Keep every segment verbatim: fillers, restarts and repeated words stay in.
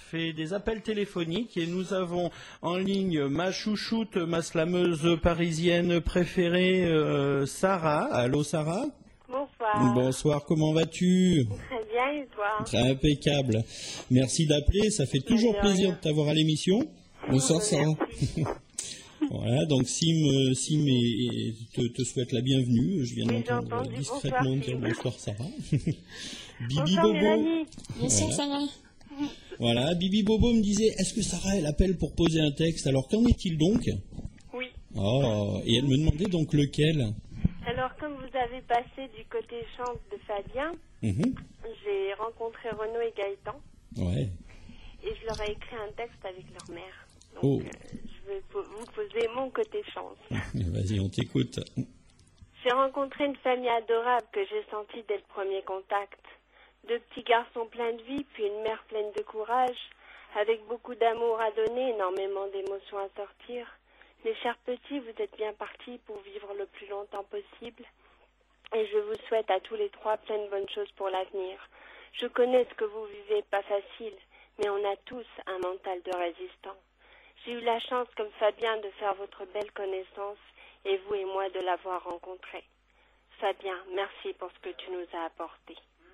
fait des appels téléphoniques et nous avons en ligne ma chouchoute, ma slameuse parisienne préférée, euh, Sarah. Allô Sarah? Bonsoir. Bonsoir, comment vas-tu? Très bien, et toi? Très impeccable. Merci d'appeler, ça fait toujours de plaisir rien. de t'avoir à l'émission. Bonsoir Sarah. Voilà, donc Sim, Sim et, et te, te souhaite la bienvenue. Je viens Oui, d'entendre j'ai entendu. discrètement Bonsoir, dire Sim. bonsoir Sarah. Bibi Bonsoir, Bobo. Mélanie. Bonsoir Voilà. Sarah. Voilà, Bibi Bobo me disait, est-ce que Sarah, elle appelle pour poser un texte? Alors, qu'en est-il donc? Oui. Oh, et elle me demandait donc lequel? Alors, comme vous avez passé du côté chante de Fabien, Mhm. j'ai rencontré Renaud et Gaëtan Ouais. et je leur ai écrit un texte avec leur mère. Donc, Oh. euh, je vais po- vous poser mon côté chance. Vas-y, on t'écoute. J'ai rencontré une famille adorable que j'ai sentie dès le premier contact. Deux petits garçons pleins de vie, puis une mère pleine de courage, avec beaucoup d'amour à donner, énormément d'émotions à sortir. Mes chers petits, vous êtes bien partis pour vivre le plus longtemps possible. Et je vous souhaite à tous les trois plein de bonnes choses pour l'avenir. Je connais ce que vous vivez, pas facile, mais on a tous un mental de résistant. J'ai eu la chance, comme Fabien, de faire votre belle connaissance, et vous et moi de l'avoir rencontré. Fabien, merci pour ce que tu nous as apporté.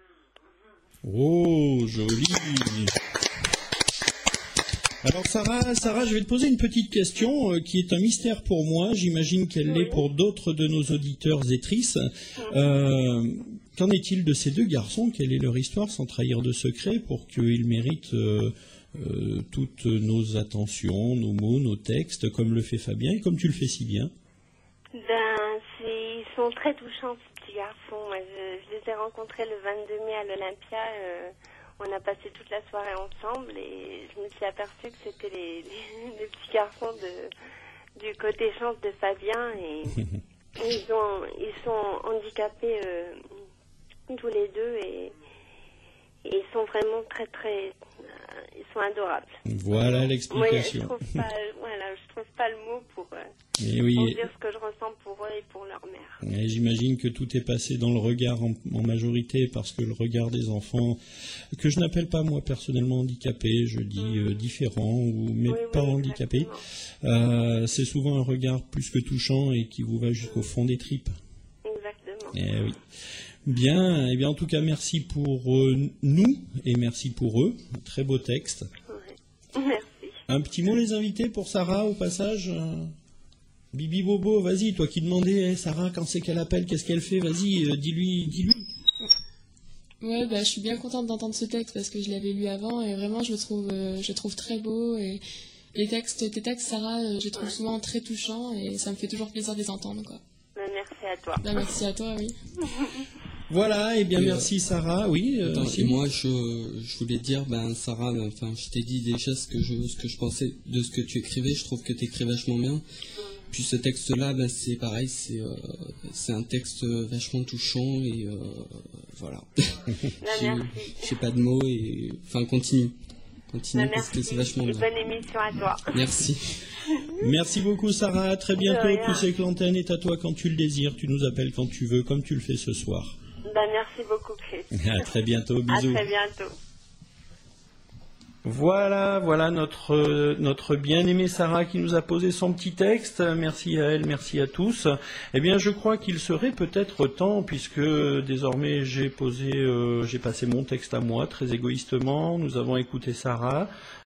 Oh, joli. Alors Sarah, Sarah, je vais te poser une petite question euh, qui est un mystère pour moi. J'imagine qu'elle l'est Oui. pour d'autres de nos auditeurs étrices. Euh, qu'en est-il de ces deux garçons? Quelle est leur histoire, sans trahir de secret, pour qu'ils méritent euh, euh, toutes nos attentions, nos mots, nos textes, comme le fait Fabien et comme tu le fais si bien? Ben, c'est, ils sont très touchants, ces petits garçons. Moi, je, je les ai rencontrés le vingt-deux mai à l'Olympia. Euh, on a passé toute la soirée ensemble et je me suis aperçue que c'était les, les, les petits garçons de, du côté chance de Fabien. Et ils, ont, ils sont handicapés euh, tous les deux et, et ils sont vraiment très, très... euh, ils sont adorables. Voilà Moi, je l'explication. trouve pas, voilà, je trouve pas le mot pour... euh, Et oui, pour dire ce que je ressens pour eux et pour leur mère. et j'imagine que tout est passé dans le regard en, en majorité, parce que le regard des enfants, que je n'appelle pas moi personnellement handicapés, je dis euh, différents, ou, mais Oui, pas oui, handicapés, exactement. euh, c'est souvent un regard plus que touchant et qui vous va jusqu'au fond des tripes. Exactement. Eh oui. Bien, eh bien en tout cas merci pour euh, nous et merci pour eux. Un très beau texte. Ouais. Merci. Un petit mot les invités pour Sarah au passage. euh, Bibi Bobo, vas-y, toi qui demandais, eh, Sarah, quand c'est qu'elle appelle, qu'est-ce qu'elle fait? Vas-y, euh, dis-lui, dis-lui. Ouais, bah, je suis bien contente d'entendre ce texte parce que je l'avais lu avant et vraiment je le trouve, euh, je le trouve très beau et les textes, tes textes, Sarah, euh, je les trouve souvent très touchants et ça me fait toujours plaisir de les entendre, quoi. Ben, merci à toi. Bah, merci à toi, oui. Voilà, et bien Et, merci Sarah, oui. euh, Attends, si. et moi, je, je voulais te dire, ben Sarah, ben, enfin, je t'ai dit déjà ce que je, ce que je pensais de ce que tu écrivais. Je trouve que tu écris vachement bien. Puis ce texte-là, ben, c'est pareil, c'est, euh, c'est un texte vachement touchant et euh, voilà. Ben, J'ai merci. j'ai pas de mots et enfin continue, continue Ben, parce que merci. c'est vachement Et bien. bonne émission à toi. Merci. Merci beaucoup Sarah, à très bientôt. De rien. Tu sais que l'antenne est à toi quand tu le désires. Tu nous appelles quand tu veux, comme tu le fais ce soir. Ben, merci beaucoup, Chris. À très bientôt, À bisous. très bientôt. Voilà, voilà notre, euh, notre bien-aimée Sarah qui nous a posé son petit texte. Merci à elle, merci à tous. Eh bien, je crois qu'il serait peut-être temps, puisque désormais j'ai posé, euh, j'ai passé mon texte à moi très égoïstement. Nous avons écouté Sarah.